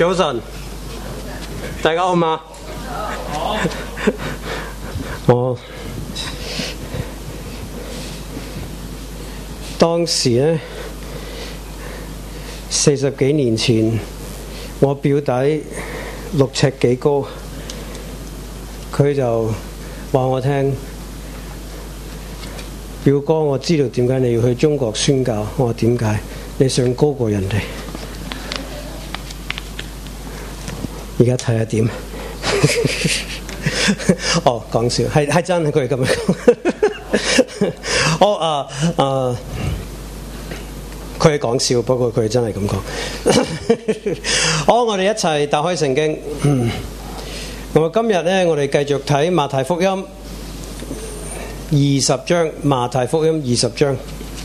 早晨，大家好嗎？好。我當時呢，40幾年前，我表弟6尺幾高，佢就話我聽，表哥，我知道點解你要去中國宣教。我話點解？你想高過人哋？而家睇下點？哦，講笑，係真係佢咁樣講。佢係講笑，不過佢真係咁講。好，我哋一齊打開聖經。咁今日呢，我哋繼續睇馬太福音20章。馬太福音20章。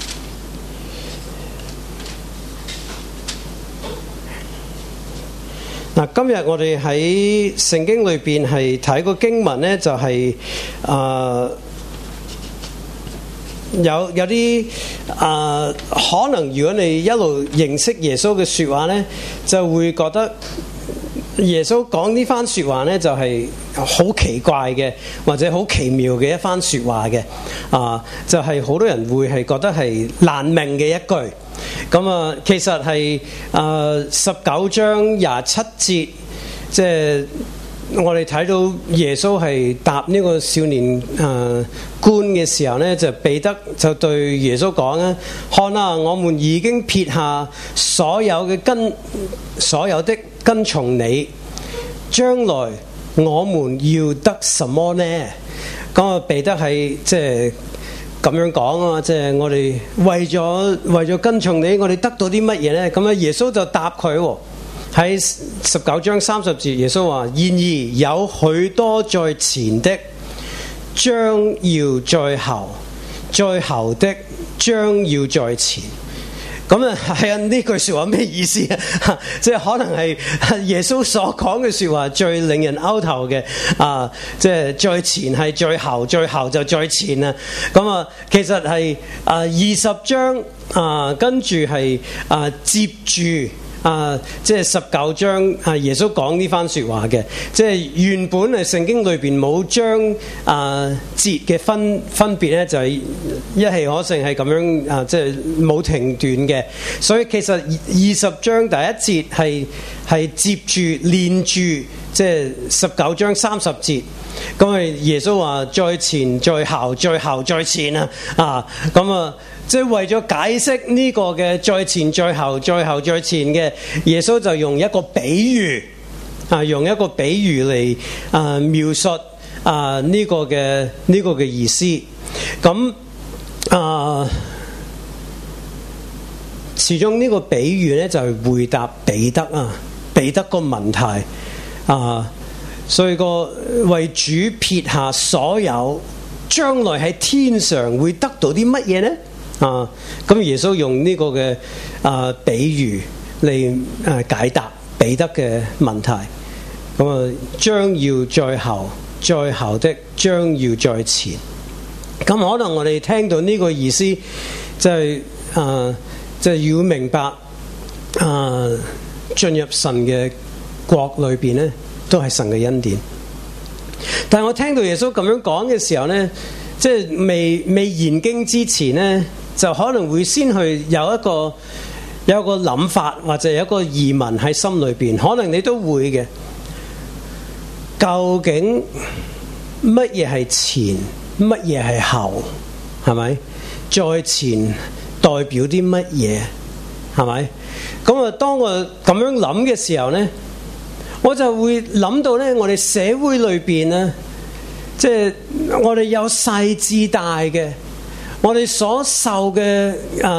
嗱，今日我哋喺聖經裏邊係睇個經文呢，就係有啲可能如果你一路認識耶穌嘅說話呢，就會覺得耶穌講呢番說話呢，就係好奇怪嘅，或者好奇妙嘅一番說話嘅。就係好多人會係覺得係難明嘅一句。咁其實係19章27節，即係我哋睇到耶穌係答呢個少年官嘅時候呢，就彼得就對耶穌講咧：看啊，我們已經撇下所有的跟從你，將來我們要得什麼呢？咁彼得係即係咁樣講啊，即係我哋為咗跟從你，我哋得到啲乜嘢呢？咁耶穌就答佢喎，喺19章30節，耶穌話：然而有許多在前的，將要在後；在後的，將要在前。咁係啊，呢句說話咩意思啊？即係可能係耶穌所講嘅說話最令人拗頭嘅即係在前係在後，在後就在前啊！咁其實係20章跟住係接住即係19章耶穌講呢番說話嘅，即係原本係聖經裏邊冇將節嘅分別咧，就係一氣呵成係咁樣即係冇停斷嘅。所以其實20章第一節係接住連住，即係19章30節。咁耶穌話在前在後，在後在前即係為咗解釋呢個嘅在前在後在後在前嘅，耶穌就用一個比喻嚟描述呢個嘅意思。咁始終呢個比喻咧就係回答彼得個問題所以個為主撇下所有，將來喺天上會得到啲乜嘢呢？咁耶穌用呢個嘅比喻嚟解答彼得嘅問題。咁將要在後，在後的將要在前。咁可能我哋聽到呢個意思，就係要明白進入神嘅國裏邊呢，都係神嘅恩典。但係我聽到耶穌咁樣講嘅時候呢，即係未研經之前呢，就可能會先去有一個諗法，或者有一個疑問喺心裏邊，可能你都會嘅。究竟乜嘢係前，乜嘢係後？係咪？在前代表啲乜嘢？係咪？咁當我咁樣諗嘅時候呢，我就會諗到呢，我哋社會裏邊呢，即係我哋有細至大嘅，我哋所受嘅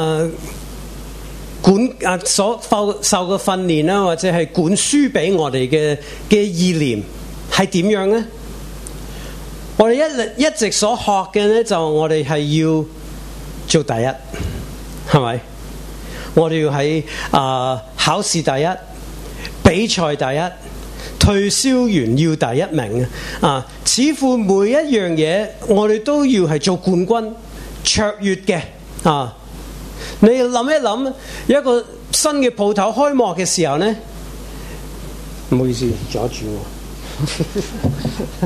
所受嘅訓練啦，或者係管輸俾我哋嘅意念係點樣呢？我哋一直所學嘅呢，就我哋係要做第一，係咪？我哋要喺考試第一，比賽第一，退銷員要第一名似乎每一樣嘢我哋都要係做冠軍卓越嘅你要諗一諗，一個新嘅鋪頭開幕嘅時候呢， 唔好意思，阻住我。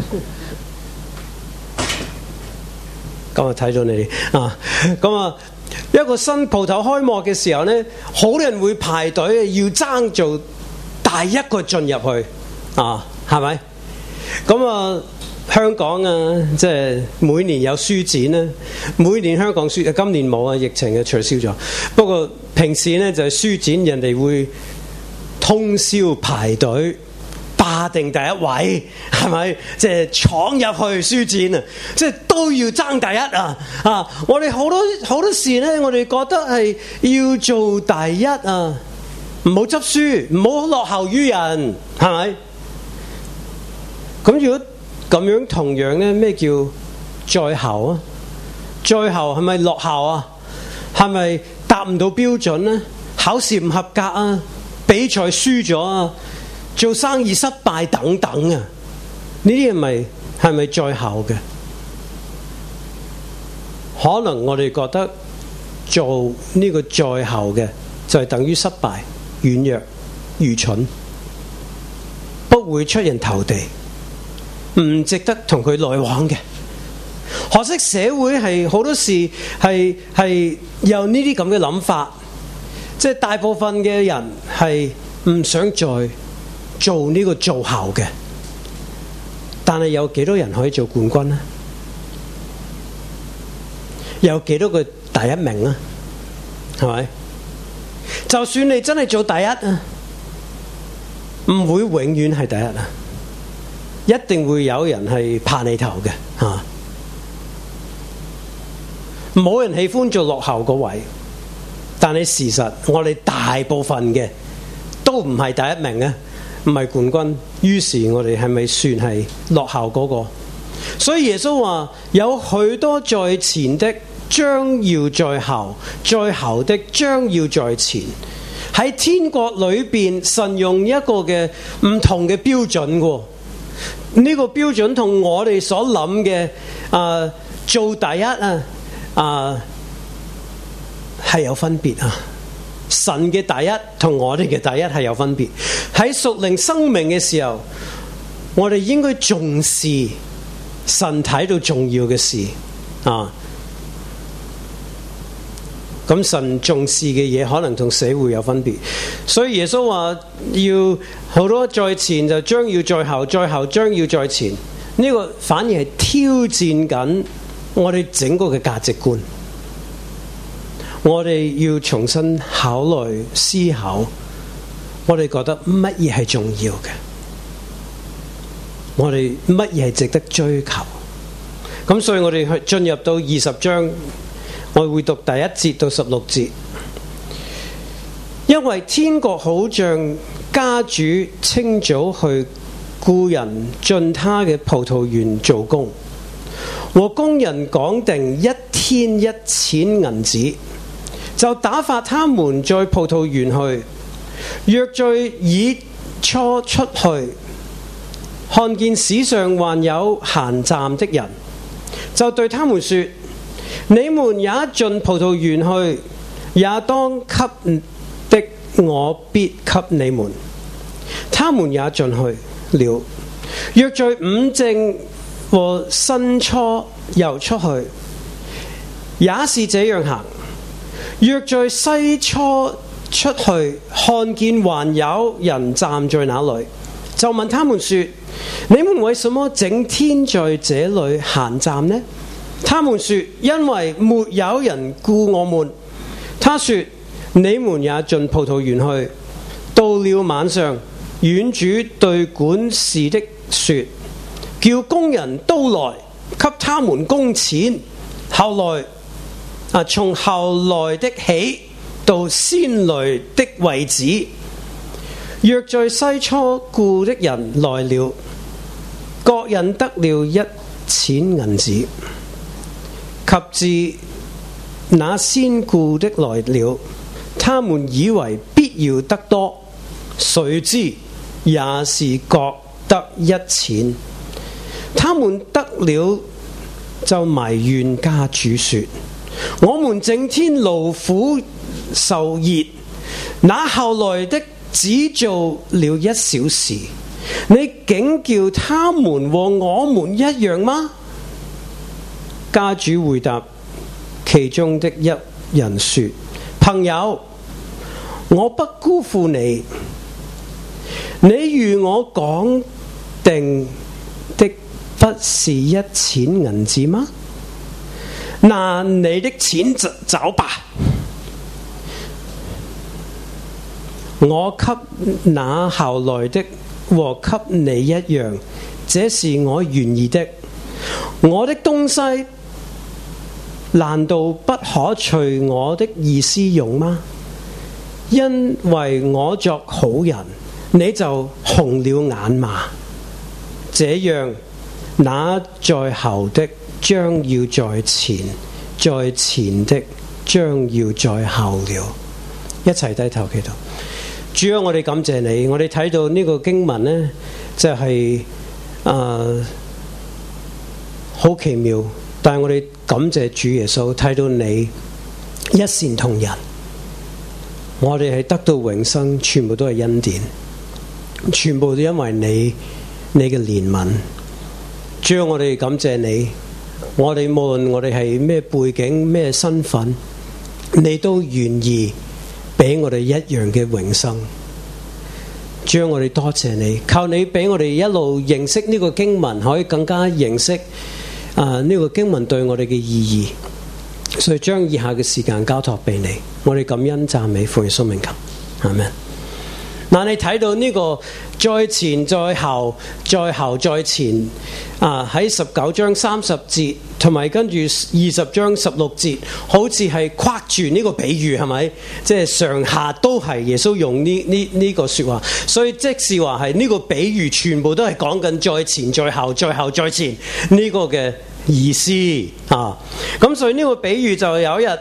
今日睇咗你哋啊，咁啊，一個新鋪頭開幕嘅時候咧，好多人會排隊，要爭做第一個進入去啊，係咪？咁啊，香港啊，即係每年有書展啦，每年香港書，今年冇啊，疫情嘅取消咗。不過平時咧就係書展，人哋會通宵排隊霸定第一位，係咪？即係闖入去書展啊！即係都要爭第一啊！啊！我哋好多時咧，我哋覺得係要做第一啊，唔好執輸，唔好落後於人，係咪？咁如果咁樣同樣咧，咩叫在後啊？在後係咪落後啊？係咪達唔到標準咧？考試唔合格啊？比賽輸咗啊？做生意失敗等等啊？呢啲係咪在後嘅？可能我哋覺得做呢個在後嘅就係等於失敗、軟弱、愚蠢，不會出人頭地，唔值得同佢來往嘅。可惜社會係好多時係有呢啲咁嘅諗法，即係大部分嘅人係唔想再做呢個做後嘅。但係有幾多人可以做冠軍呢？有幾多個第一名啊？係咪？就算你真係做第一啊，唔會永遠係第一啊，一定會有人係爬你頭嘅嚇。冇人喜歡做落後個位，但係事實我哋大部分嘅都唔係第一名啊，唔係冠軍。於是我哋係咪算係落後嗰個？所以耶穌話有許多在前的將要在後，在後的將要在前。喺天國裏邊，神用一個嘅唔同嘅標準喎。呢個標準同我哋所諗嘅做第一係有分別啊！神嘅第一同我哋嘅第一係有分別。喺屬靈生命嘅時候，我哋應該重視神睇到重要嘅事啊！咁神重視嘅嘢可能同社會有分別，所以耶穌話要好多在前就將要在後，在後將要在前。呢個反而係挑戰緊我哋整個嘅價值觀。我哋要重新考慮思考，我哋覺得乜嘢係重要嘅，我哋乜嘢係值得追求。咁所以我哋去進入到20章，我會讀第1節到16節。因為天國好像家主清早去僱人進他嘅葡萄園做工，和工人講定1天1錢銀子，就打發他們在葡萄園去。若在以初出去，看見市上還有閒站的人，就對他們說：你們也進葡萄園去，也當給的，我必給你們。他們也進去了。若在午正和申初又出去，也是這樣行。若在西初出去，看見還有人站在那裏，就問他們說：你們為什麼整天在這裏閒站呢？他們說：因為沒有人僱我們。他說：你們也進葡萄園去。到了晚上，園主對管事的說：叫工人都來，給他們工錢。從後來的起到先來的為止。若在西初僱的人來了，各人得了1錢銀子。及至那先僱的來了，他們以為必要得多，誰知也是各得1錢。他們得了就埋怨家主說：我們整天勞苦受熱，那後來的只做了1小時，你竟叫他們和我們一樣嗎？家主回答其中的一人說：朋友，我不辜負你，你與我講定的不是1錢銀子嗎？拿你的錢走吧，我給那後來的和給你一樣，這是我願意的。我的東西難道不可隨我的意思用嗎？因為我作好人，你就紅了眼嘛。這樣，那在後的將要在前，在前的將要在後了。一齊低頭祈禱。主啊，我哋感謝你。我哋睇到呢個經文呢，就係好奇妙。但係我哋感謝主耶穌，睇到你一視同仁，我哋係得到永生，全部都係恩典，全部都因為你嘅憐憫。主啊，我哋感謝你，我哋無論我哋係咩背景、咩身份，你都願意俾我哋一樣嘅永生。主啊，我哋多謝你，靠你俾我哋一路認識呢個經文，可以更加認識呢個經文對我哋嘅意義。所以將以下嘅時間交託俾你，我哋感恩讚美奉耶穌名求，阿們。嗱，你睇到呢個在前在後，在後在前喺19章30節，同埋跟住20章16節，好似係框住呢個比喻，係咪？即係上下都係耶穌用呢個說話，所以即是話係呢個比喻全部都係講緊在前在後，在後在前呢個嘅意思啊。咁所以呢個比喻就有一日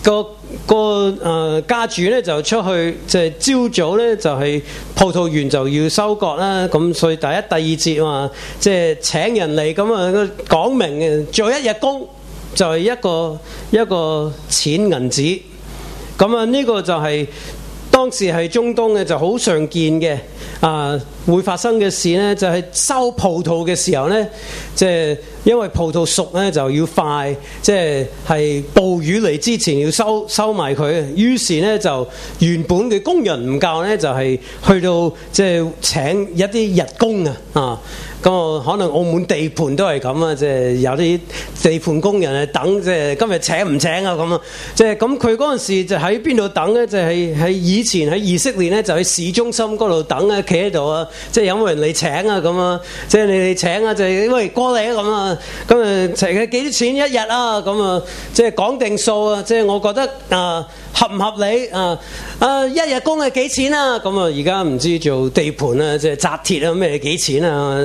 個家主咧就出去，即係朝早咧就係葡萄園就要收割啦。咁所以第一、第二節話即係請人嚟，咁啊講明嘅做一日工就係一個錢銀子。咁啊呢個就係當時係中東嘅就好常見嘅會發生嘅事呢，就係收葡萄嘅時候呢，即係因為葡萄熟呢就要快，即係暴雨嚟之前要收埋佢。於是呢，就原本嘅工人唔夠呢，就係去到即係請一啲日工咁可能澳門地盤都係咁啊，即係有啲地盤工人係等，即係今日請唔請啊咁啊，即係咁佢嗰陣時就喺邊度等呢？就係喺以前喺以色列呢，就喺市中心嗰度等啊，企喺度啊，即係有冇人嚟請啊咁啊，即係你哋請啊，就係喂過嚟啊咁啊，咁啊請幾多錢一日啊咁啊，即係講定數啊，即係我覺得合唔合理一日工係幾錢啊？咁啊而家唔知做地盤啊，即係紮鐵啊咩幾錢啊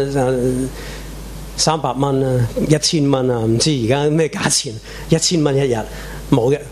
？300蚊啊，1000蚊啊，唔知而家咩價錢？1000蚊一日冇嘅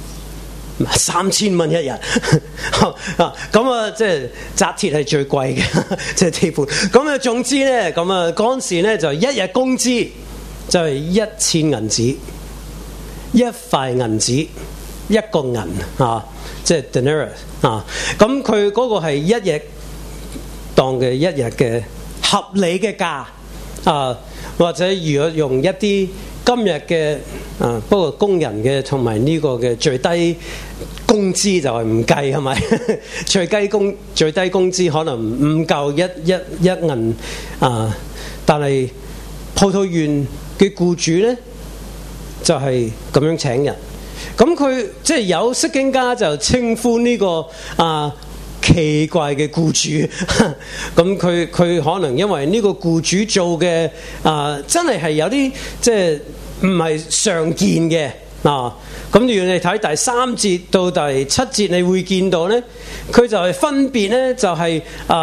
，3000蚊一日咁啊，即係紮鐵係最貴嘅，即係地盤。咁啊，總之咧，咁啊嗰陣時咧就一日工資就係1000銀子，一塊銀子一個銀即係 denarius 咁佢嗰個係一日當嘅一日嘅合理嘅價或者如果用一啲今日嘅不過工人嘅同埋呢個嘅最低工資就係唔計，係咪？最低工資可能唔夠一銀但係葡萄園嘅僱主咧就係咁樣請人。咁佢即係有釋經家就稱呼呢個奇怪嘅僱主，咁佢可能因為呢個僱主做嘅真係有啲即係唔係常見嘅咁如果你睇第3節到第7節，你會見到咧，佢就係分別咧就係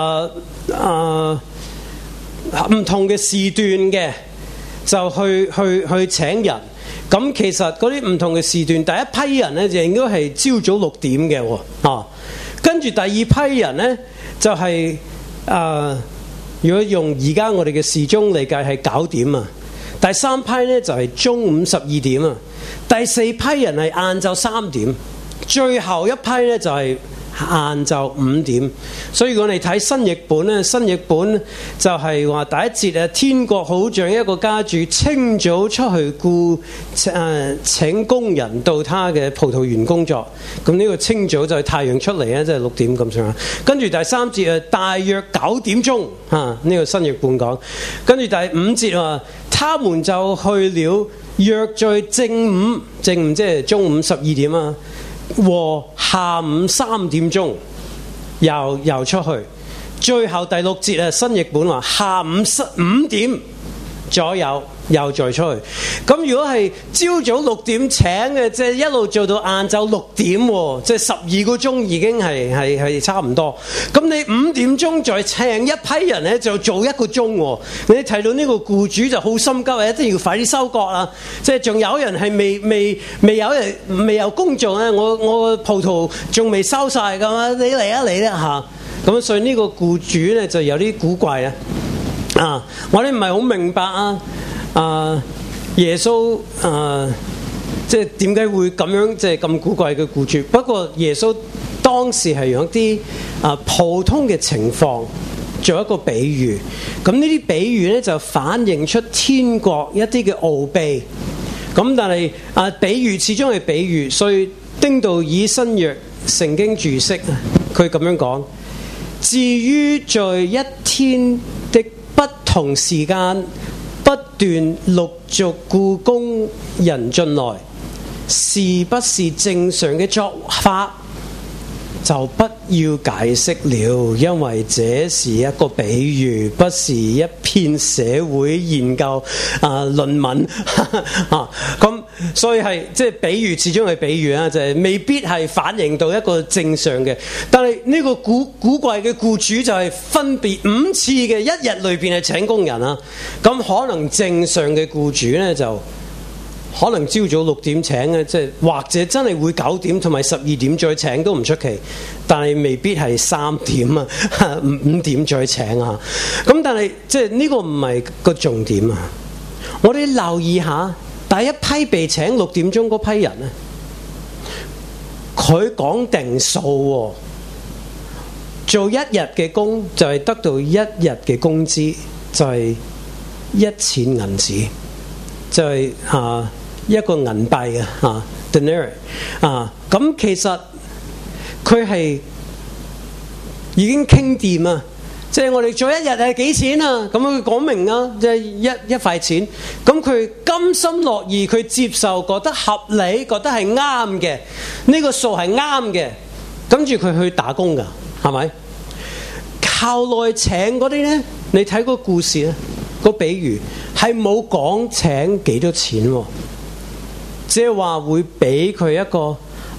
唔同嘅時段嘅，就去請人。咁其實嗰啲唔同嘅時段，第一批人咧就應該係朝早6點嘅跟住第二批人咧就係如果用而家我哋嘅時鐘嚟計係9點啊。第3批咧就係中午12點啊。第4批人係晏晝3點，最後一批咧就係晏晝5點。所以如果你睇新譯本咧，新譯本就係話第一節啊，天國好像一個家主清早出去請工人到他嘅葡萄園工作。咁呢個清早就係太陽出嚟咧，即係6點咁上下。跟住第3節啊，大約9點鐘呢個新譯本講。跟住第5節話，他們就去了，約在正午即係中午12點啊，和下午3點鐘又出去。最後第6節啊，新譯本話下午5點左右又再出去。咁如果係朝早6點請嘅，即係一路做到晏晝6點，即係12個鐘已經係差唔多。咁你5點鐘再請一批人咧，就做1個鐘。你睇到呢個僱主就好心急，一定要快啲收割啦。即係仲有人係未有工做咧，我個葡萄仲未收晒㗎嘛，你嚟啦嚇。咁所以呢個僱主咧就有啲古怪啊！我哋唔係好明白耶穌即係點解會咁樣即係咁古怪嘅僱主？不過耶穌當時係用啲普通嘅情況做一個比喻。咁呢啲比喻咧就反映出天國一啲嘅奧秘。咁但係比喻始終係比喻，所以丁道以新約聖經註釋佢咁樣講。至於在一天的不同時間不斷陸續僱工人進來，是不是正常嘅做法，就不要解釋了，因為這是一個比喻，不是一篇社會研究論文咁所以係即係比喻，始終係比喻啊，就係未必係反映到一個正常嘅。但係呢個古怪嘅僱主就係分別5次嘅一日裏邊係請工人啊。咁可能正常嘅僱主咧就可能朝早6點請嘅，即係或者真係會9點同埋12點再請都唔出奇，但係未必係3點啊5點再請啊。咁但係即係呢個唔係個重點啊。我哋留意下第一批被請6點鐘嗰批人咧，佢講定數喎，做1日嘅工就係得到1日嘅工資，就係1錢銀紙，就係一個銀幣啊，denarii 咁其實佢係已經傾掂啊，即係我哋做1日係幾錢啊？咁佢講明啊，即係一塊錢。咁佢甘心樂意，佢接受，覺得合理，覺得係啱嘅，呢個數係啱嘅。跟住佢去打工㗎，係咪？後來請嗰啲咧，你睇個故事咧，個比喻係冇講請幾多錢喎。即係話會俾佢一個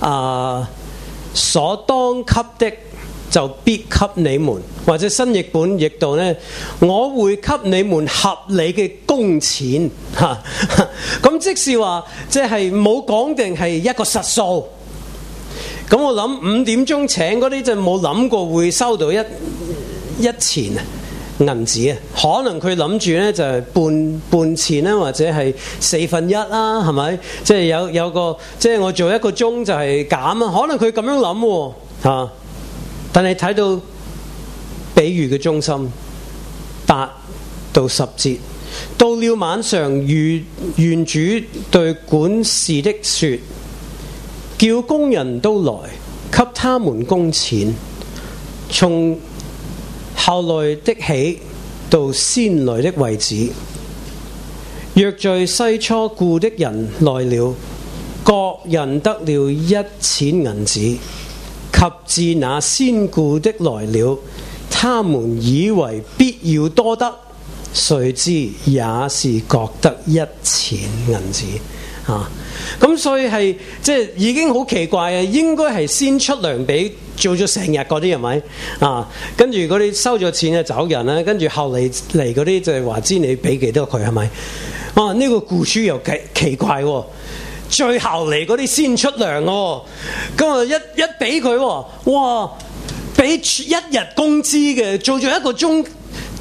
所當給的就必給你們，或者新譯本譯到呢，我會給你們合理嘅工錢嚇。咁即是話即係冇講定係一個實數。咁我諗5點鐘請嗰啲就冇諗過會收到一錢銀紙啊，可能佢諗住咧就係半錢啦，或者係1/4啦，係咪？即係有個即係我做1個鐘就係減啊，可能佢咁樣諗喎嚇。但係睇到比喻嘅中心8到10節，到了晚上，園主對管事的說：叫工人都來，給他們工錢，從後來的起到先來的為止。若在西初雇的人來了，各人得了1錢銀子；及至那先雇的來了，他們以為必要多得，誰知也是各得1錢銀子。咁所以係即係已經好奇怪啊！應該係先出糧俾做咗成日嗰啲係咪跟住嗰啲收咗錢就走人啦，跟住後嚟嗰啲就係話知你俾幾多佢係咪？呢個僱主又奇怪喎，最後嚟嗰啲先出糧喎，咁啊一俾佢哇，俾1日工資嘅，做咗1個鐘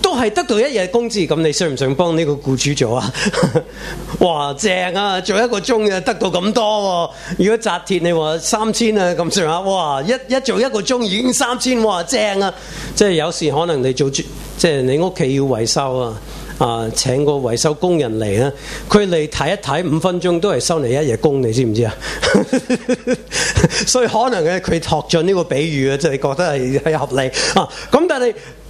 都係得到一日工資，咁你想唔想幫呢個僱主做啊？哇，正啊！做1個鐘就得到咁多喎。如果紮鐵你話3000啊咁上下，哇！一做1個鐘已經3000，哇，正啊！即係有時可能你做即係你屋企要維修啊，請個維修工人嚟啊，佢嚟睇一睇5分鐘都係收你1日工，你知唔知啊？所以可能咧佢託盡呢個比喻啊，就係覺得係合理啊。咁但係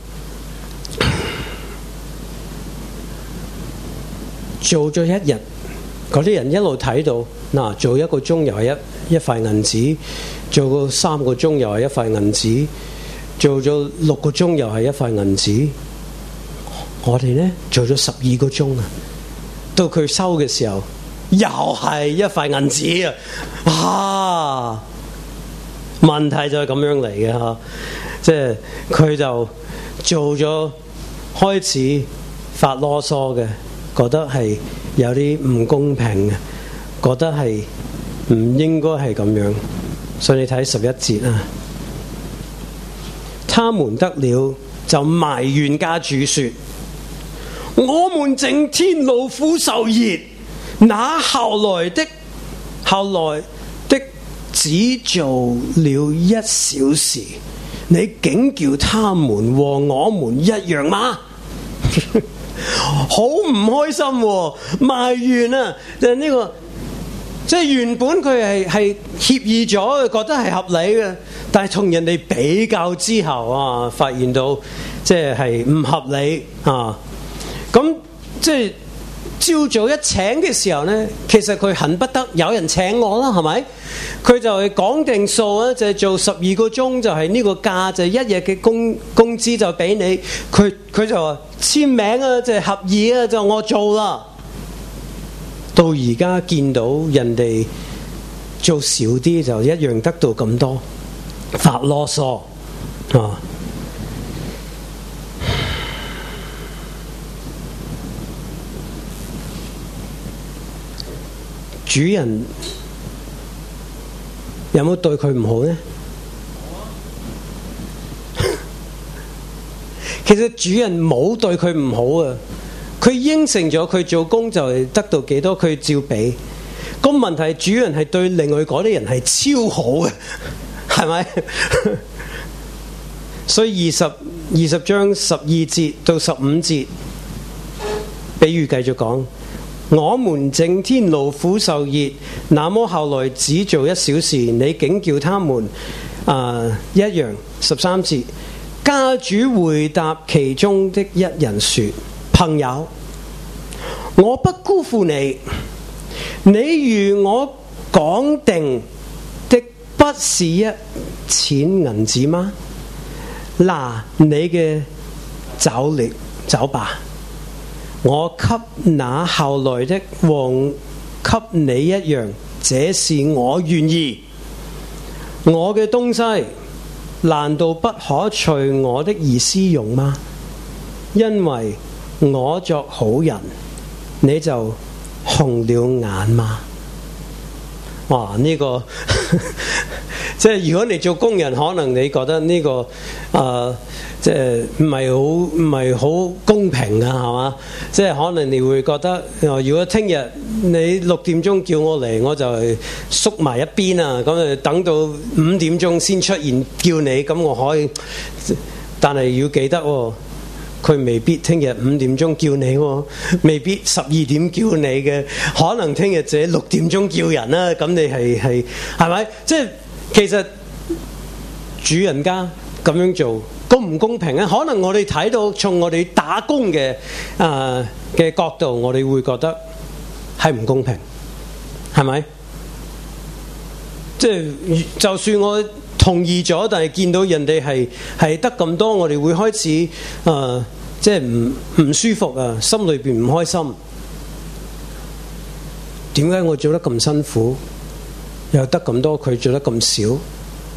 做咗1日，嗰啲人一路睇到嗱，做1個鐘又係一塊銀紙，做個3個鐘又係一塊銀紙，做咗6個鐘又係一塊銀紙。我哋呢做咗12個鐘啊，到佢收嘅時候又係一塊銀紙啊！問題就係咁樣嚟嘅嚇，即係佢就做咗開始發囉嗦嘅，覺得係有啲唔公平嘅，覺得係唔應該係咁樣，所以你睇11節啊，他們得了就埋怨家主說：我們整天勞苦受熱，那後來的只做了1小時，你竟叫他們和我們一樣嗎？好唔開心喎，埋怨啊！就呢個即係原本佢係協議咗，覺得係合理嘅，但係同人哋比較之後啊，發現到即係唔合理啊！咁即係朝早一請嘅時候呢，其實佢恨不得有人請我啦，係咪？佢就係講定數啊，就係做12個鐘，就係呢個價，就係1日嘅工資就俾你。佢就話簽名啊，就係合意啊，就我做啦。到而家見到人哋做少啲，就一樣得到咁多，發囉嗦啊！主人有冇對佢唔好呢？其實主人冇對佢唔好啊，佢應承咗佢做工就係得到幾多，佢照俾。個問題係主人係對另外嗰啲人係超好嘅，係咪？所以20章12節到15節，比喻繼續講。我們整天勞苦受熱，那麼後來只做1小時，你竟叫他們一樣。13節，家主回答其中的一人說：朋友，我不辜負你，你如我講定的不是1錢銀子嗎？拿你嘅走吧。我給那後來的和給你一樣，這是我願意。我嘅東西難道不可隨我的意思用嗎？因為我作好人，你就紅了眼嗎？哇！呢個即係如果你做工人，可能你覺得呢個即係唔係好公平啊，係嘛？即係可能你會覺得，如果聽日你6點鐘叫我嚟，我就縮埋一邊啊，咁等到5點鐘先出現叫你，咁我可以。但係要記得喎，佢未必聽日5點鐘叫你喎，未必12點叫你嘅，可能聽日就6點鐘叫人啦。咁你係咪？即係其實主人家咁樣做公唔公平咧？可能我哋睇到從我哋打工嘅角度，我哋會覺得係唔公平，係咪？即係就算我同意咗，但係見到人哋係得咁多，我哋會開始即係唔舒服啊，心裏邊唔開心。點解我做得咁辛苦，又得咁多，佢做得咁少？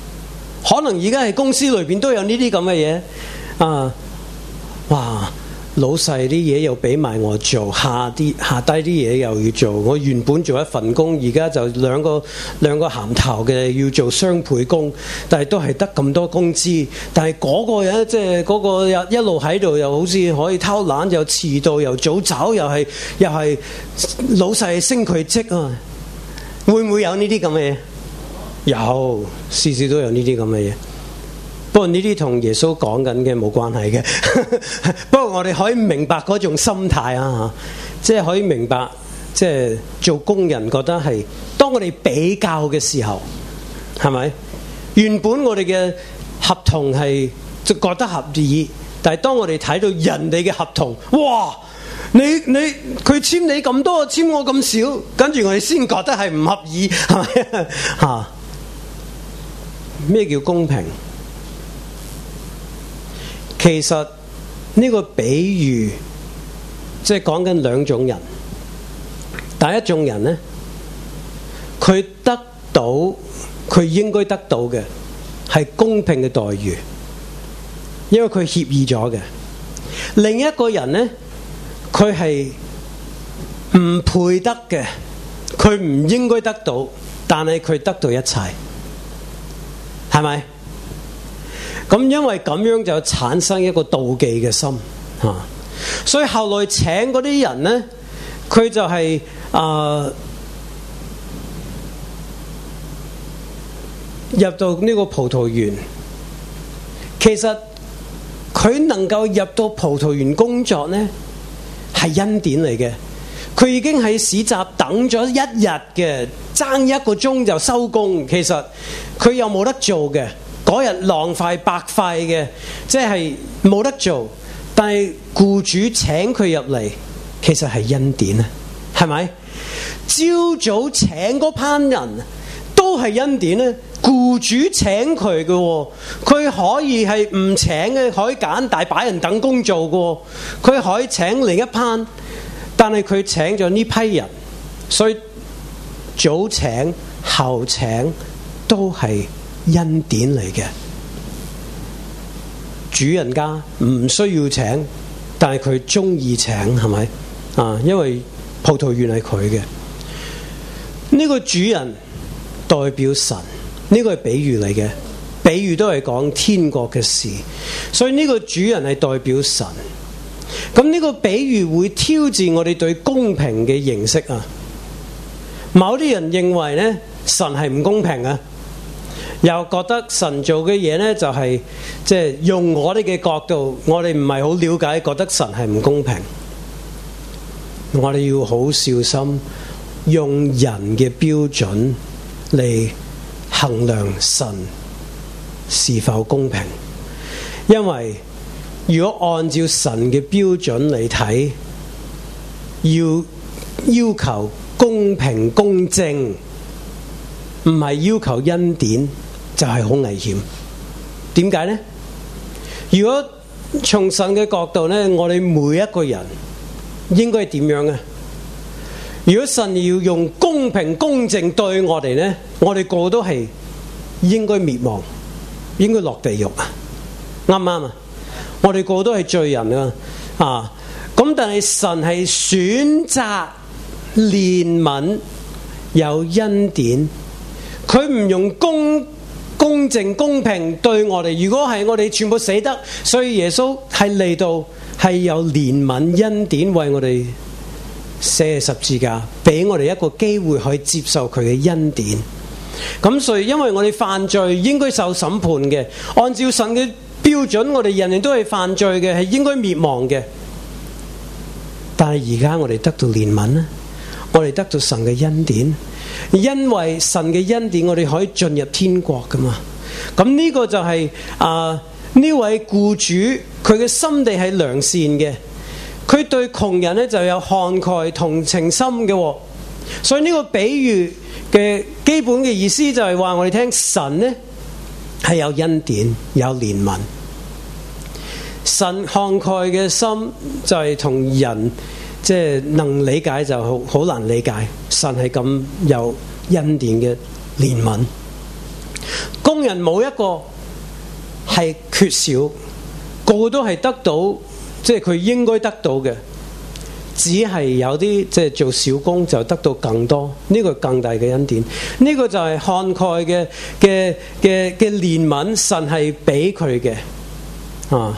可能而家喺公司裏邊都有呢啲咁嘅嘢啊！哇， 老細啲嘢又俾埋我做，下低啲嘢又要做。我原本做一份工，而家就兩個銜頭嘅要做雙倍工，但係都係得咁多工資。但係嗰個人即係嗰個一路喺度，又好似可以偷懶，又遲到，又早走，又係老細升佢職啊！會唔會有呢啲咁嘅嘢？有，事事都有呢啲咁嘅嘢。不過呢啲同耶穌講緊嘅冇關係嘅，不過我哋可以明白嗰種心態啊，即係可以明白，即係做工人覺得係當我哋比較嘅時候，係咪？原本我哋嘅合同係就覺得合意，但係當我哋睇到人哋嘅合同，哇！佢簽你咁多，簽我咁少，跟住我哋先覺得係唔合意，係咪？嚇！咩叫公平？其實呢個比喻即係講緊兩種人。第一種人呢，佢得到佢應該得到嘅係公平嘅待遇，因為佢協議咗嘅。另一個人呢，佢係唔配得嘅，佢唔應該得到，但係佢得到一切，係咪？咁因為咁樣就產生一個妒忌嘅心，所以後來請嗰啲人呢，佢就係入到呢個葡萄園。其實佢能夠入到葡萄園工作呢，係恩典嚟嘅。佢已經喺市集等咗一日嘅，爭1個鐘就收工。其實佢又冇得做嘅。嗰日浪費白費嘅，即係冇得做。但係僱主請佢入嚟，其實係恩典啊，係咪？朝早請嗰班人都係恩典咧。僱主請佢嘅，佢可以係唔請嘅，可以揀大把人等工做嘅，佢可以請另一班，但係佢請咗呢批人，所以早請後請都係恩典嚟嘅。主人家唔需要請，但係佢中意請，係咪啊？因為葡萄園係佢嘅。呢個主人代表神，呢個係比喻嚟嘅，比喻都係講天國嘅事，所以呢個主人係代表神。咁呢個比喻會挑戰我哋對公平嘅認識啊。某啲人認為呢，神係唔公平啊，又覺得神做嘅嘢呢，就係即係用我哋嘅角度，我哋唔係好了解，覺得神係唔公平。我哋要好小心用人嘅標準嚟衡量神是否公平，因為如果按照神嘅標準嚟睇，要求公平公正，唔係要求恩典，就係好危險。點解呢？如果從神嘅角度呢，我哋每一個人應該點樣啊？如果神要用公平公正對我哋呢，我哋個個都係應該滅亡，應該落地獄啊？啱唔啱啊？我哋個個都係罪人啊！咁但係神係選擇憐憫有恩典，佢唔用公正公平對我哋。如果係我哋全部死得，所以耶穌係嚟到係有憐憫恩典為我哋寫十字架，俾我哋一個機會去接受佢嘅恩典。咁所以因為我哋犯罪應該受審判嘅，按照神嘅標準，我哋人人都係犯罪嘅，係應該滅亡嘅。但係而家我哋得到憐憫啦，我哋得到神嘅恩典，因為神嘅恩典，我哋可以進入天國噶嘛。咁呢個就係呢位僱主佢嘅心地係良善嘅，佢對窮人咧就有慷慨同情心嘅。所以呢個比喻嘅基本嘅意思就係話我哋聽神呢係有恩典有憐憫。神慷慨嘅心就係同人即係能理解就好難理解，神係咁有恩典嘅憐憫。工人冇一個係缺少，個個都係得到即係佢應該得到嘅，只係有啲即係做小工就得到更多，呢個更大嘅恩典。呢個就係慷慨嘅憐憫，神係俾佢嘅啊。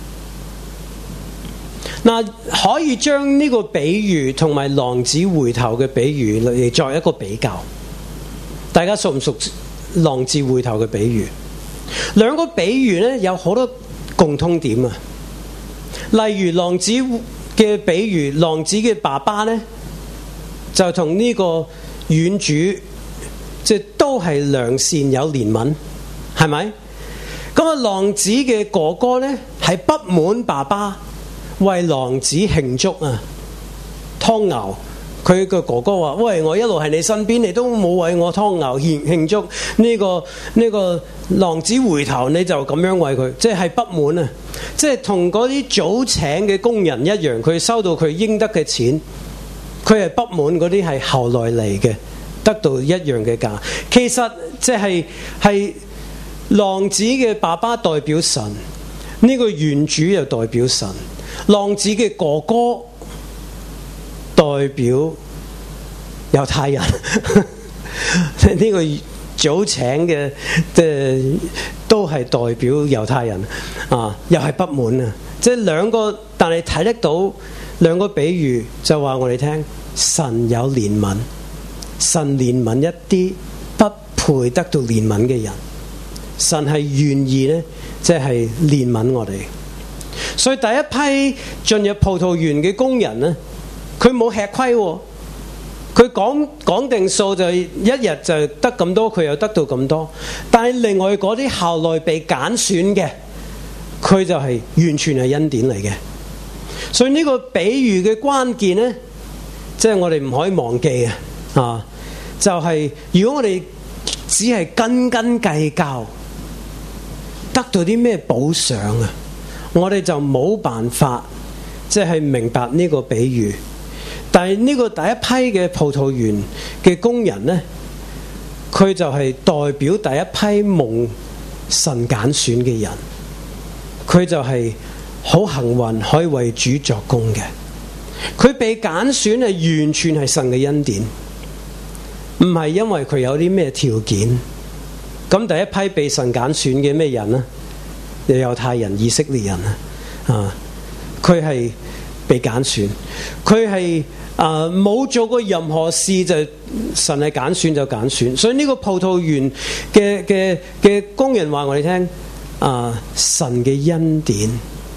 嗱，可以將呢個比喻同埋浪子回頭嘅比喻嚟作一個比較。大家熟唔熟浪子回頭嘅比喻？兩個比喻呢有好多共通點啊。例如浪子嘅比喻，浪子嘅爸爸呢就同呢個遠主，即係都係良善有憐憫，係咪？咁啊，浪子嘅哥哥呢係不滿爸爸為浪子慶祝啊，湯牛。佢個哥哥話：喂，我一路喺你身邊，你都冇為我湯牛慶祝呢個浪子回頭，你就咁樣為佢，即係不滿啊！即係同嗰啲早請嘅工人一樣，佢收到佢應得嘅錢，佢係不滿嗰啲係後來嚟嘅，得到一樣嘅價。其實即係浪子嘅爸爸代表神，呢個原主又代表神，浪子嘅哥哥代表猶太人，呢個早請嘅都係代表猶太人啊，又係不滿啊！即係兩個，但係睇得到兩個比喻，就話我哋聽，神有憐憫，神憐憫一啲不配得到憐憫嘅人，神係願意呢，即係憐憫我哋。所以第一批進入葡萄園嘅工人呢，佢冇吃虧喎，佢講定數就一日就得咁多，佢又得到咁多。但係另外嗰啲後來被揀選嘅，佢就係完全係恩典嚟嘅。所以呢個比喻嘅關鍵呢，即係我哋唔可以忘記啊！就係如果我哋只係斤斤計較，得到啲咩補償啊，我哋就冇辦法即係明白呢個比喻。但係呢個第一批嘅葡萄園嘅工人呢，佢就係代表第一批蒙神揀選嘅人，佢就係好幸運可以為主作工嘅。佢被揀選係完全係神嘅恩典，唔係因為佢有啲咩條件。咁第一批被神揀選嘅咩人呢？猶太人、以色列人啊，佢係被揀選，佢係冇做過任何事，就神係揀選就揀選。所以呢個葡萄園嘅工人話我哋聽，神嘅恩典，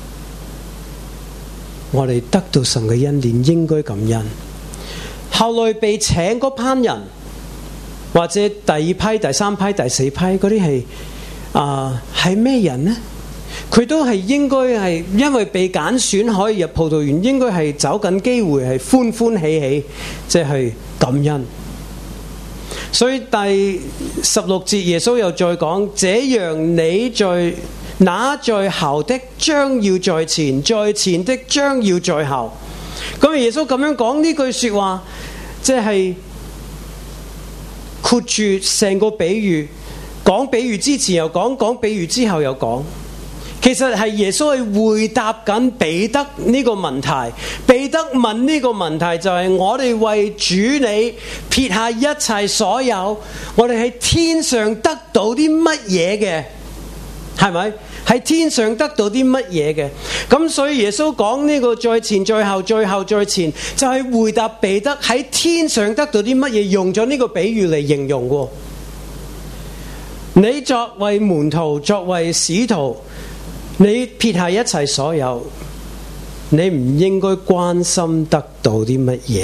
我哋得到神嘅恩典應該感恩。後來被請嗰班人，或者第二批、第三批、第四批嗰啲係咩人呢？佢都係應該係因為被揀選可以入葡萄園，應該係走緊機會，係歡歡喜喜，即係感恩。所以第16節耶穌又再講：這樣那在後的將要在前，在前的將要在後。咁耶穌咁樣講呢句說話，即係括住成個比喻，講比喻之前又講，講比喻之後又講。其實係耶穌係回答緊彼得呢個問題。彼得問呢個問題就係：我哋為主你撇下一切所有，我哋喺天上得到啲乜嘢嘅？係咪？喺天上得到啲乜嘢嘅？咁所以耶穌講呢個在前在後，在後在前，就係回答彼得喺天上得到啲乜嘢，用咗呢個比喻嚟形容喎。你作為門徒，作為使徒，你撇下一切所有，你唔應該關心得到啲乜嘢，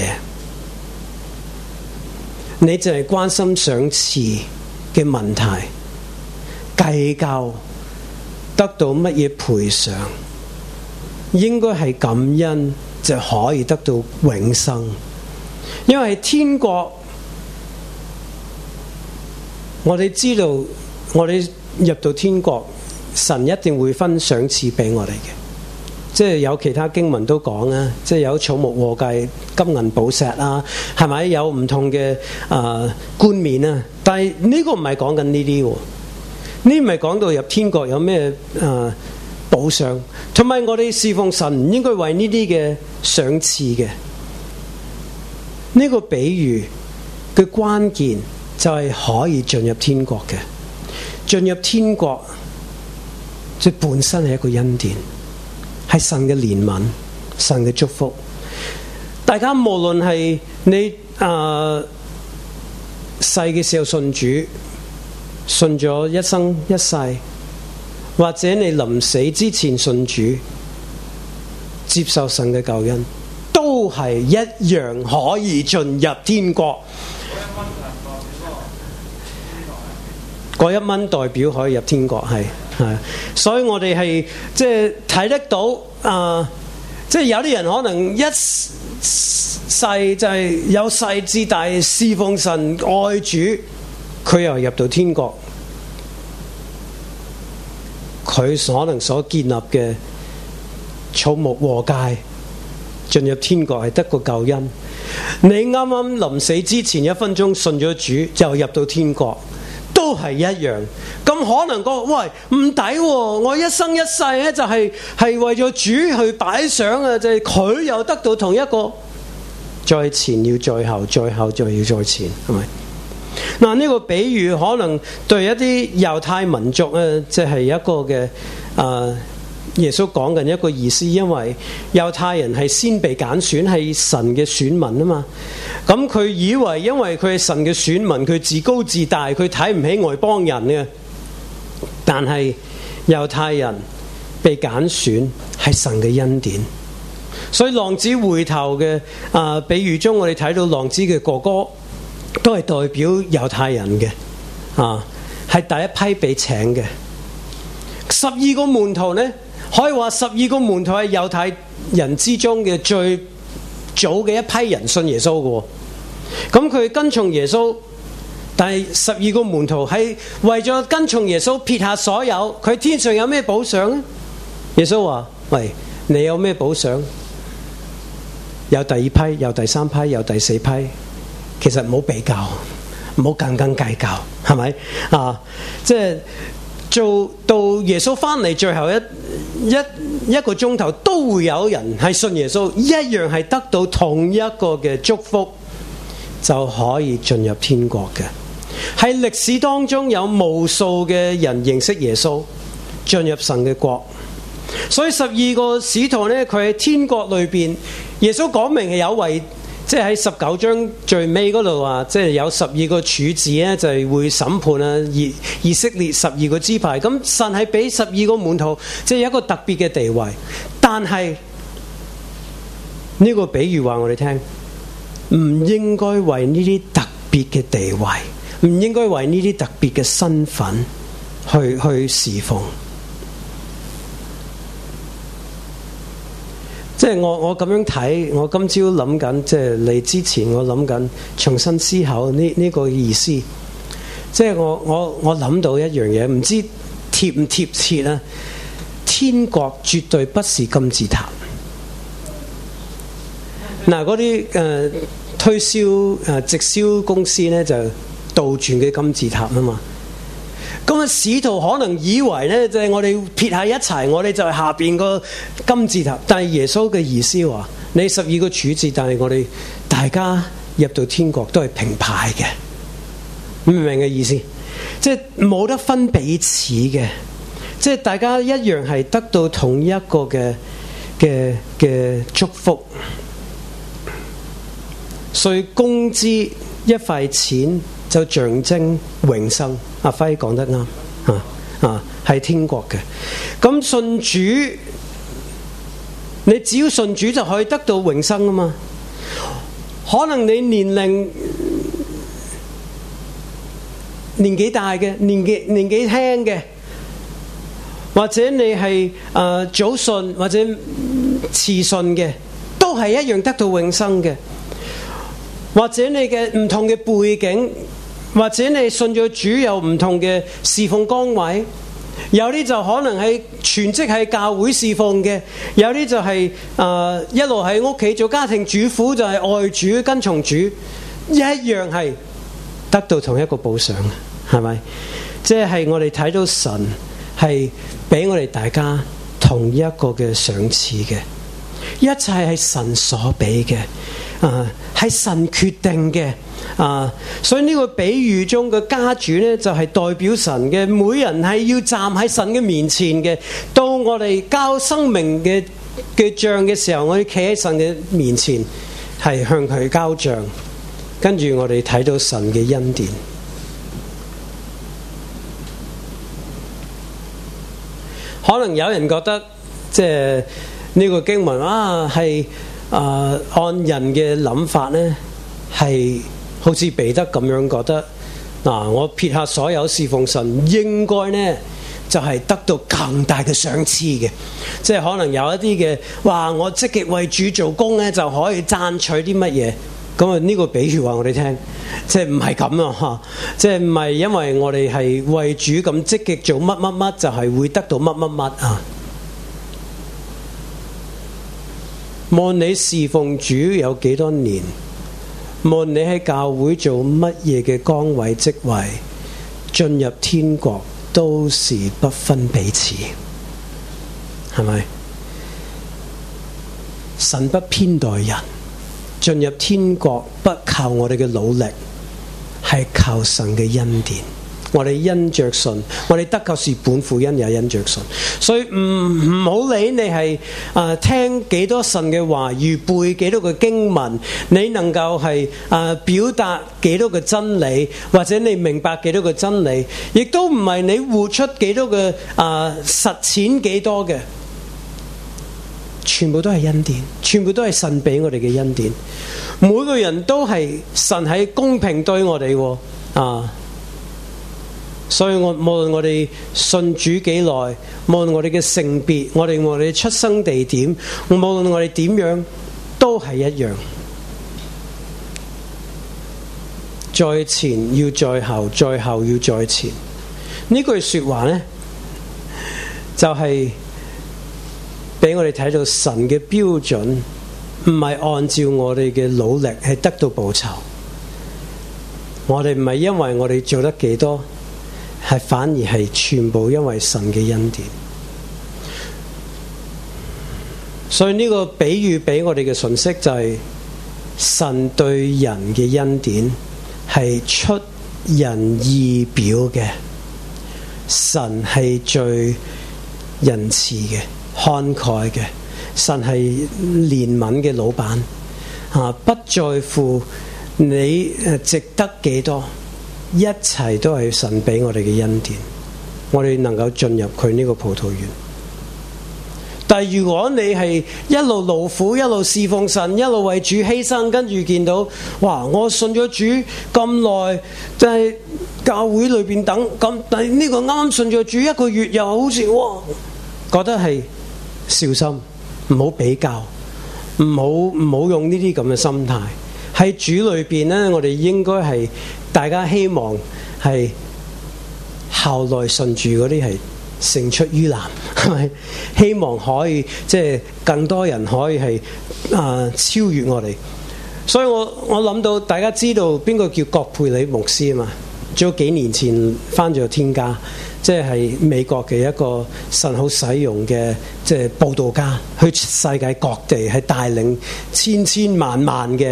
你淨係關心賞賜嘅問題，計較得到乜嘢賠償，應該係感恩就可以得到永生。因為天國，我哋知道，我哋入到天國，神一定會分賞賜俾我哋嘅，即係有其他經文都講啊，即係有草木禾稭、金銀寶石啊，係咪有唔同嘅冠冕啊？但係呢個唔係講緊呢啲喎，呢唔係講到入天國有咩補償，同埋我哋侍奉神唔應該為呢啲嘅賞賜嘅。呢個比喻嘅關鍵就係可以進入天國嘅，進入天國即本身係一個恩典，係神嘅憐憫，神嘅祝福。大家無論係你細嘅時候信主，信咗一生一世，或者你臨死之前信主，接受神嘅救恩，都係一樣可以進入天國。嗰1蚊代表可以入天國，係，所以我哋係即係睇得到即係有啲人可能一世就係由細至大侍奉神愛主，佢又入到天國，佢可能所建立嘅草木禾稭進入天國係得個救恩。你啱啱臨死之前1分鐘信咗主就入到天國，都係一樣。咁可能講喂唔抵喎，我一生一世咧就係為咗主去擺上啊，就係佢又得到同一個，在前要在後，在後再要在前，係咪？嗱，呢個比喻可能對一啲猶太民族即係一個嘅耶穌講緊一個意思，因為猶太人係先被揀選，係神嘅選民啊嘛。咁佢以為因為佢係神嘅選民，佢自高自大，佢睇唔起外邦人嘅。但係猶太人被揀選係神嘅恩典，所以浪子回頭嘅比喻中，我哋睇到浪子嘅哥哥都係代表猶太人嘅，係第一批被請嘅。12個門徒呢，可以話12個門徒係猶太人之中嘅最早嘅一批人信耶穌嘅。咁佢跟從耶穌，但係12個門徒係為咗跟從耶穌撇下所有，佢天上有咩補償呢？耶穌話：喂，你有咩補償？有第2批，有第3批，有第4批。其實唔好比較，唔好斤斤計較，係咪？即係做到耶穌翻嚟最後一個鐘頭，都會有人係信耶穌，一樣係得到同一個嘅祝福，就可以進入天國嘅。喺歷史當中有無數嘅人認識耶穌，進入神嘅國。所以12個使徒呢，佢喺天國裏邊，耶穌講明係有為。即係喺19章最尾嗰度話，即係有12個柱子咧，就係會審判啊以色列12個支派。咁神係俾12個門徒，即係有一個特別嘅地位。但係呢個比喻話我哋聽，唔應該為呢啲特別嘅地位，唔應該為呢啲特別嘅身份去侍奉。即係我咁樣睇，我今朝諗緊，即係嚟之前我諗緊重新思考呢個意思。即係我諗到一樣嘢，唔知貼唔貼切啊？天國絕對不是金字塔。嗱，嗰啲推銷直銷公司咧就倒轉嘅金字塔啊嘛。咁使徒可能以為咧，就係我哋撇喺一齊，我哋就係下邊個金字塔。但係耶穌嘅意思話，你12個柱子，但係我哋大家入到天國都係平排嘅，明唔明嘅意思？即係冇得分彼此嘅，即係大家一樣係得到同一個嘅祝福。所以工資1塊錢就象徵永生。阿輝講得啱，係天國嘅。咁信主，你只要信主就可以得到永生啊嘛。可能你年紀大嘅，年紀輕嘅，或者你係早信或者遲信嘅，都係一樣得到永生嘅。或者你嘅唔同嘅背景。或者你信咗主有唔同嘅侍奉崗位，有啲就可能係全職喺教會侍奉嘅，有啲就係一路喺屋企做家庭主婦，就係愛主跟從主，一樣係得到同一個補償，係咪？即係我哋睇到神係俾我哋大家同一個嘅賞賜嘅，一切係神所俾嘅，係神決定嘅。所以呢個比喻中嘅家主呢，就係代表神嘅，每人係要站喺神嘅面前嘅。到我哋交生命嘅賬嘅時候，我哋企喺神嘅面前，係向佢交賬，跟住我哋睇到神嘅恩典。可能有人覺得，即係呢個經文係按人嘅諗法呢，係好似彼得咁樣覺得，我撇下所有侍奉神，應該呢就係得到更大嘅賞賜嘅。即係可能有一啲嘅話，我積極為主做工呢，就可以賺取啲乜嘢。咁啊，呢個比喻話我哋聽，即係唔係咁啊？即係唔係因為我哋係為主咁積極做乜乜乜，就係會得到乜乜乜啊？無論你侍奉主有幾多年，無論你喺教會做乜嘢嘅崗位職位，進入天國都是不分彼此，係咪？神不偏待人。進入天國不靠我哋嘅努力，係靠神嘅恩典。我哋因着信，我哋得救是本乎恩，也因着信。所以唔好理你係聽幾多神嘅話語，背幾多個經文，你能夠係表達幾多個真理，或者你明白幾多個真理，亦都唔係你活出幾多個實踐幾多嘅。全部都係恩典，全部都係神俾我哋嘅恩典。每個人都係神喺公平對我哋所以無論我哋信主幾耐，無論我哋嘅性別，我哋出生地點，無論我哋點樣，都係一樣。在前要在後，在後要在前。呢句說話呢，就係俾我哋睇到神嘅標準，唔係按照我哋嘅努力係得到報酬。我哋唔係因為我哋做得幾多，係反而係全部因為神嘅恩典。所以呢個比喻俾我哋嘅信息就係，神對人嘅恩典係出人意表嘅。神係最仁慈嘅、慷慨嘅，神係憐憫嘅老闆，不在乎你值得幾多，一切都係神俾我哋嘅恩典，我哋能夠進入佢呢個葡萄園。但係如果你係一路勞苦，一路侍奉神，一路為主犧牲，跟住見到哇，我信咗主咁耐，就係教會裏邊等咁，但係呢個啱啱信咗主一個月，又好似哇，覺得係小心，唔好比較，唔好用呢啲咁嘅心態。喺主裏邊呢，我哋應該係大家希望係校內信主嗰啲係勝出於藍，係咪？希望可以即係更多人可以係超越我哋。所以我諗到大家知道邊個叫葛培理牧師啊嘛？早幾年前返咗天家，即係美國嘅一個神好使用嘅即係佈道家，去世界各地係帶領千萬嘅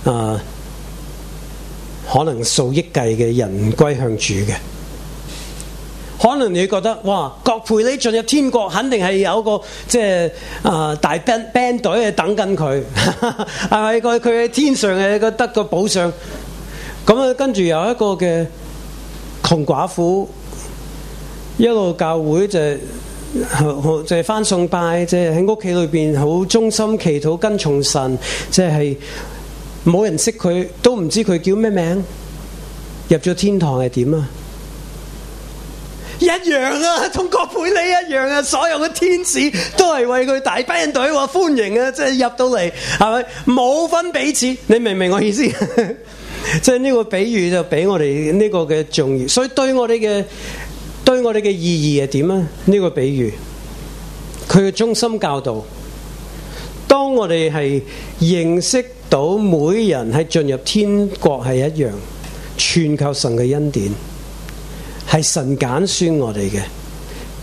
可能數億計嘅人歸向主嘅。可能你覺得哇，葛培理進入天國肯定係有個即係大 band 隊等緊佢，係咪？佢喺天上嘅個得個寶相。咁啊，跟住有一個嘅窮寡婦，一路教會就係返崇拜，即係喺屋企裏邊好忠心祈禱跟從神，即係冇人識佢，都唔知佢叫咩名，入咗天堂係點啊？一樣啊，同葛培理一樣啊！所有嘅天使都係為佢大班隊話歡迎啊！即係入到嚟，係咪冇分彼此？你明唔明我意思？即係呢個比喻就俾我哋呢個嘅重要，所以對我哋嘅意義係點啊？呢個比喻，佢嘅中心教導，當我哋係認識到每人係進入天國係一樣，全靠神嘅恩典。係神揀選我哋嘅，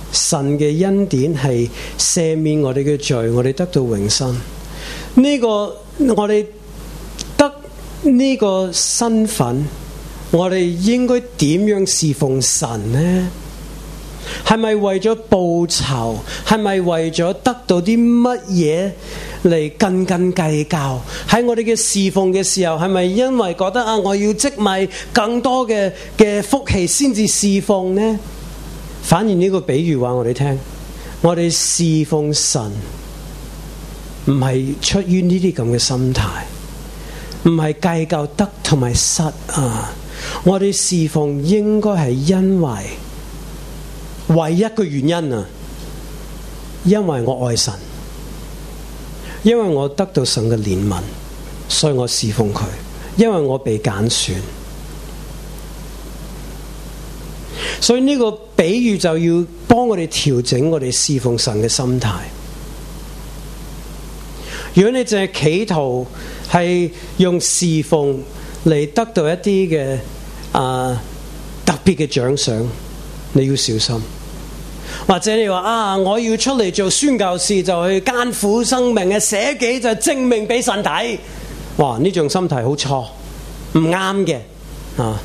神嘅恩典係赦免我哋嘅罪，我哋得到永生。呢個我哋得呢個身份，我哋應該點樣侍奉神呢？係咪為咗報酬？係咪為咗得到啲乜嘢嚟斤計較？喺我哋嘅侍奉嘅時候，係咪因為覺得我要積米更多嘅福氣先至侍奉呢？反而呢個比喻話我哋聽，我哋侍奉神唔係出於呢啲咁嘅心態，唔係計較得同埋失啊！我哋侍奉應該係因為唯一嘅原因啊，因為我愛神，因為我得到神嘅憐憫，所以我侍奉佢，因為我被揀選。所以呢個比喻就要幫我哋調整我哋侍奉神嘅心態。如果你淨係企圖係用侍奉嚟得到一啲嘅特別嘅獎賞，你要小心。或者你話我要出嚟做宣教士，就去艱苦生命嘅捨己，就證明俾神睇。哇！呢種心態好錯，唔啱嘅啊！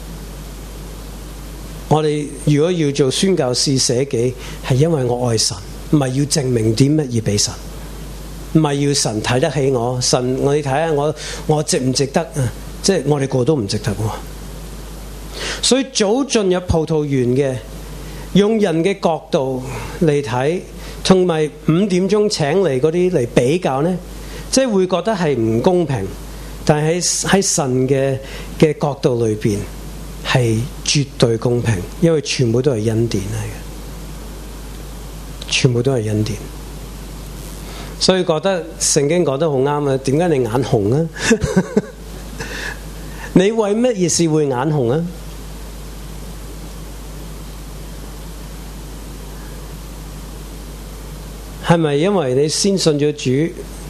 我哋如果要做宣教士捨己，係因為我愛神，唔係要證明啲乜嘢俾神，唔係要神睇得起我。神，我哋睇下我值唔值得啊？即係我哋個都唔值得喎。所以早進入葡萄園嘅，用人嘅角度嚟睇，同埋5點鐘請嚟嗰啲嚟比較呢，即係會覺得係唔公平。但係喺神嘅角度裏邊係絕對公平，因為全部都係恩典嚟嘅，全部都係恩典。所以覺得聖經講得好啱啊！點解你眼紅啊？你為乜嘢事會眼紅啊？係咪因為你先信咗主，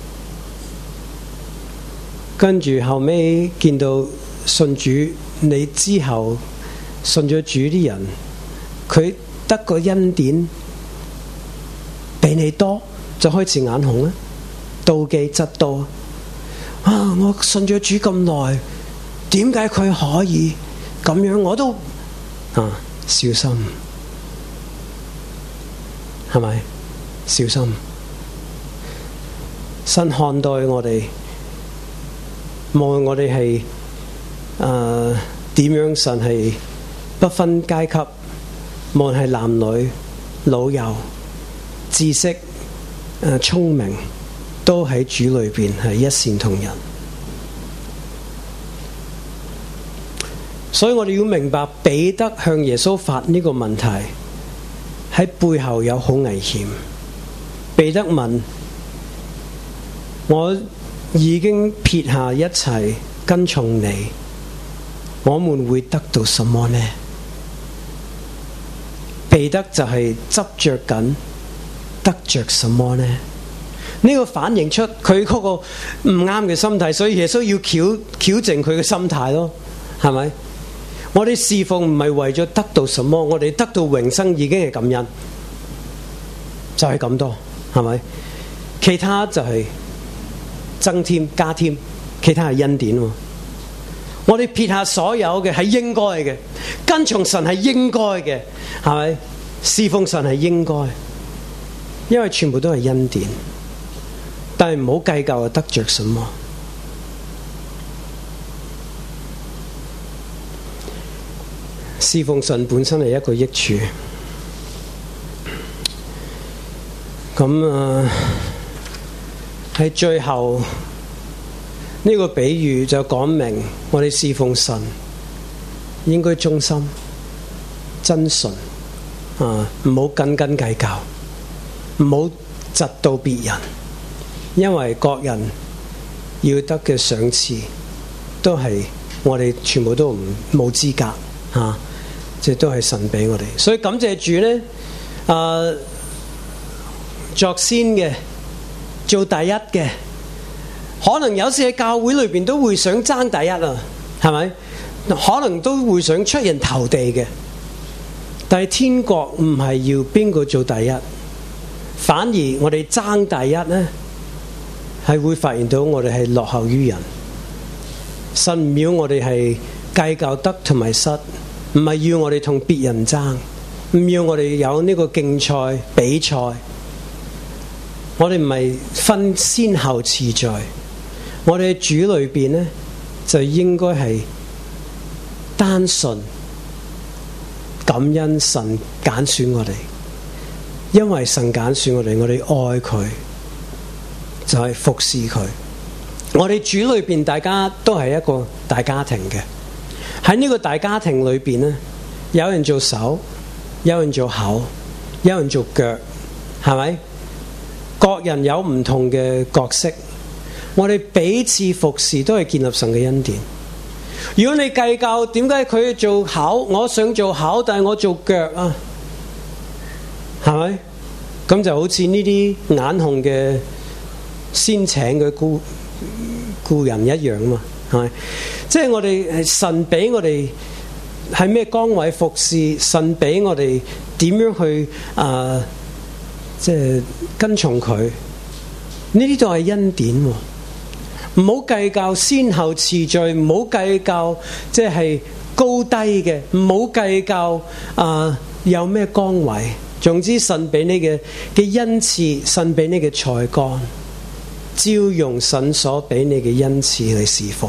跟住後尾見到信主，你之後信咗主啲人，佢得個恩典比你多，就開始眼紅啦，妒忌嫉妒啊！我信咗主咁耐，點解佢可以咁樣？我都小心，係咪？小心，神看待我哋，無論我哋係點樣，神係不分階級，無論係男女老幼、知識聰明，都喺主裏邊係一視同仁。所以我哋要明白，彼得向耶穌發呢個問題喺背後有好危險。彼得問：我已經撇下一切跟從你，我們會得到什麼呢？彼得就係執着緊得着什麼呢？呢個反映出佢嗰個唔啱嘅心態，所以耶穌要矯正佢嘅心態咯，係咪？我哋侍奉唔係為咗得到什麼，我哋得到永生已經係感恩，就係咁多。係咪？其他就係增添加添，其他係恩典。我哋撇下所有嘅係應該嘅，跟從神係應該嘅，係咪？侍奉神係應該，因為全部都係恩典。但係唔好計較得着什麼。侍奉神本身係一個益處。咁喺最後呢個比喻就講明，我哋侍奉神應該忠心、真純唔好斤計較，唔好嫉妒別人，因為各人要得嘅賞賜都係我哋全部都冇資格即係都係神俾我哋，所以感謝主呢。作先嘅，做第一嘅，可能有時喺教會裏邊都會想爭第一啊，係咪？可能都會想出人頭地嘅， 但係天國唔係要邊個做第一，反而我哋爭第一呢，係會發現到我哋係落後於人。神唔要我哋係計較得同埋失，唔係要我哋同別人爭，唔要我哋有呢個競賽比賽。我哋唔係分先後次序，我哋喺主裏邊呢，就應該係單純感恩神揀選我哋，因為神揀選我哋，我哋愛佢，就係服侍佢。我哋主裏邊大家都係一個大家庭嘅，喺呢個大家庭裏邊呢，有人做手，有人做口，有人做腳，係咪？各人有唔同嘅角色，我哋彼此服侍都係建立神嘅恩典。如果你計較點解佢做口，我想做口，但係我做腳啊，係咪？咁就好似呢啲眼紅嘅先請嘅雇人一樣嘛，係咪？即係我哋神俾我哋喺咩崗位服侍，神俾我哋點樣去即係跟從佢，呢啲都係恩典喎。唔好計較先後次序，唔好計較即係高低嘅，唔好計較有咩崗位。總之神俾你嘅恩賜，神俾你嘅才幹，照用神所俾你嘅恩賜去侍奉。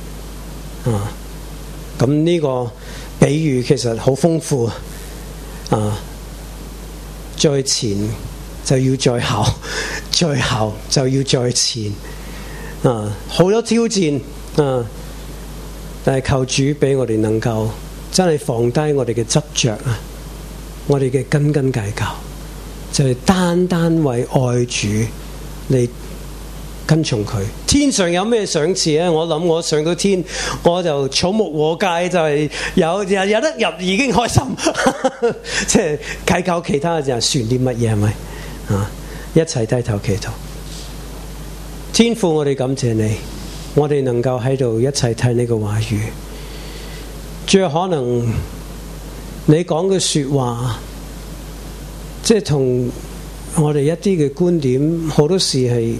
咁呢個比喻其實好豐富啊！在前就要在後，在後就要在前。好多挑戰但係求主俾我哋能夠真係放低我哋嘅執着我哋嘅斤斤計較，就係單單為愛主嚟跟從佢。天上有咩賞賜咧？我諗我上到天，我就草木禾稭，就係有得入已經開心。即係計較其他就算啲乜嘢，係咪？一齊低頭祈禱。天父，我哋感謝你，我哋能夠喺度一齊睇你嘅話語。最可能你講嘅說話，即係同我哋一啲嘅觀點，好多時係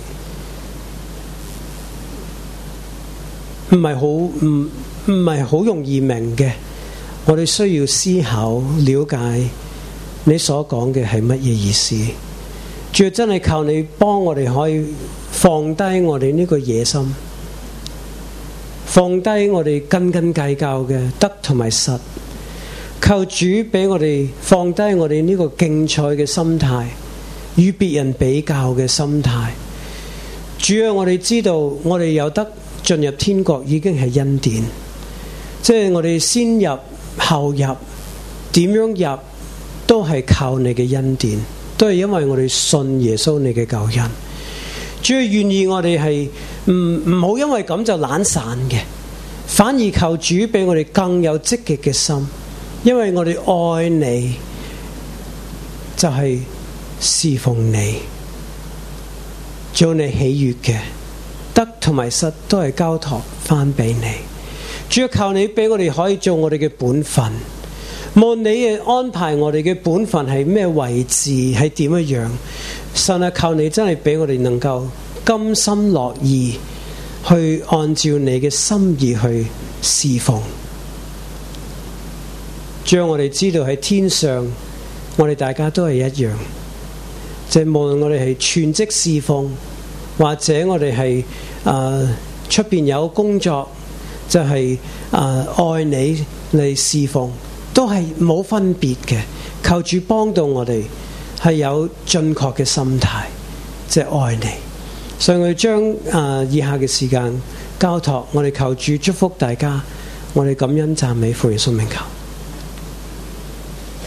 唔係好容易明嘅。我哋需要思考了解你所講嘅係乜嘢意思。主要真係靠你幫我哋可以放低我哋呢個野心，放低我哋斤斤計較嘅得同埋失。求主俾我哋放低我哋呢個競賽嘅心態，與別人比較嘅心態。主要我哋知道我哋有得進入天國已經係恩典，即係我哋先入後入，點樣入都係靠你嘅恩典，都係因為我哋信耶穌你嘅救恩。主要願意我哋係唔好因為咁就懶散嘅，反而求主俾我哋更有積極嘅心，因為我哋愛你就係侍奉你，做你喜悅嘅得同埋失都係交託翻俾你。主要求你俾我哋可以做我哋嘅本分，無論你嘅安排我哋嘅本分係咩位置，係點樣。神啊，求你真係俾我哋能夠甘心樂意去按照你嘅心意去侍奉。將我哋知道喺天上，我哋大家都係一樣，即係無論我哋係全職侍奉，或者我哋係出邊有工作，就係愛你嚟侍奉，都係冇分別嘅。求主幫到我哋係有準確嘅心態，即係愛你。所以我哋將以下嘅時間交託，我哋求主祝福大家，我哋感恩讚美，奉耶穌名求。